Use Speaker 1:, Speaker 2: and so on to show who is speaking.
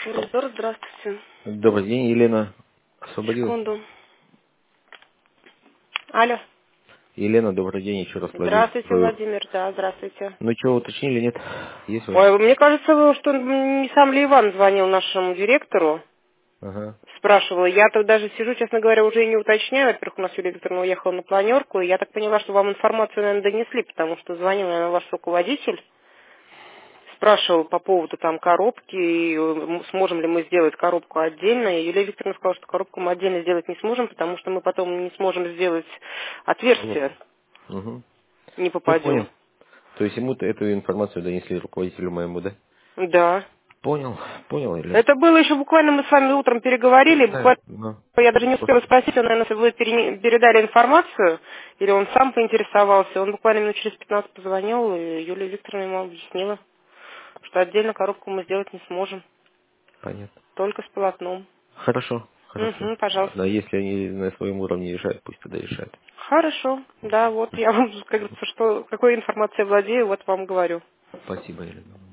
Speaker 1: Фурдор, здравствуйте.
Speaker 2: Добрый день, Елена. Освободилась?
Speaker 1: Секунду. Алло.
Speaker 2: Елена, добрый день, еще раз Владимир.
Speaker 1: Здравствуйте, Владимир. Да, здравствуйте.
Speaker 2: Ну что, уточнили, нет? Есть у вас?
Speaker 1: Ой, мне кажется, что не сам ли Иван звонил нашему директору,
Speaker 2: Ага.
Speaker 1: спрашивал. Я тут даже сижу, честно говоря, уже и не уточняю. Во-первых, у нас Юлия Викторовна уехала на планерку, и я так поняла, что вам информацию, наверное, донесли, потому что звонил, наверное, ваш руководитель. Спрашивал по поводу там коробки, и сможем ли мы сделать коробку отдельно. И Юлия Викторовна сказала, что коробку мы отдельно сделать не сможем, потому что мы потом не сможем сделать
Speaker 2: Вот.
Speaker 1: отверстие,
Speaker 2: Угу.
Speaker 1: не
Speaker 2: Я
Speaker 1: попадем.
Speaker 2: понял. То есть ему эту информацию донесли руководителю моему, да?
Speaker 1: Да.
Speaker 2: Понял, Елена.
Speaker 1: Это было еще буквально, мы с вами утром переговорили,
Speaker 2: Да,
Speaker 1: буквально
Speaker 2: но
Speaker 1: я даже не успела
Speaker 2: просто...
Speaker 1: спросить, он, наверное, вы передали информацию, или он сам поинтересовался. Он буквально минут через 15 позвонил, и Юлия Викторовна ему объяснила, что отдельно коробку мы сделать не сможем,
Speaker 2: Понятно.
Speaker 1: только с полотном.
Speaker 2: Хорошо.
Speaker 1: Угу,
Speaker 2: Да,
Speaker 1: пожалуйста.
Speaker 2: если они на своем уровне решают, пусть тогда решают.
Speaker 1: Хорошо, да, вот я вам, как говорится, что, какой информацией владею, вот вам говорю.
Speaker 2: Спасибо, Елена.